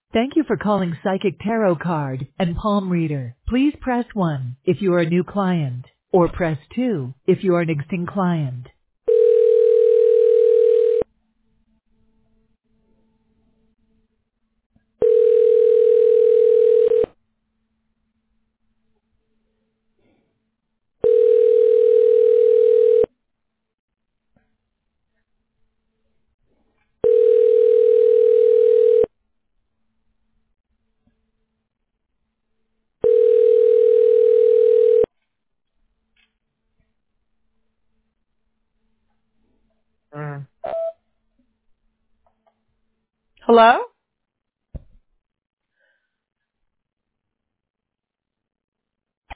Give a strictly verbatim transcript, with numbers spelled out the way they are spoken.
Thank you for calling Psychic Tarot Card and Palm Reader. Please press one if you are a new client, or press two if you are an existing client. Mm. Hello?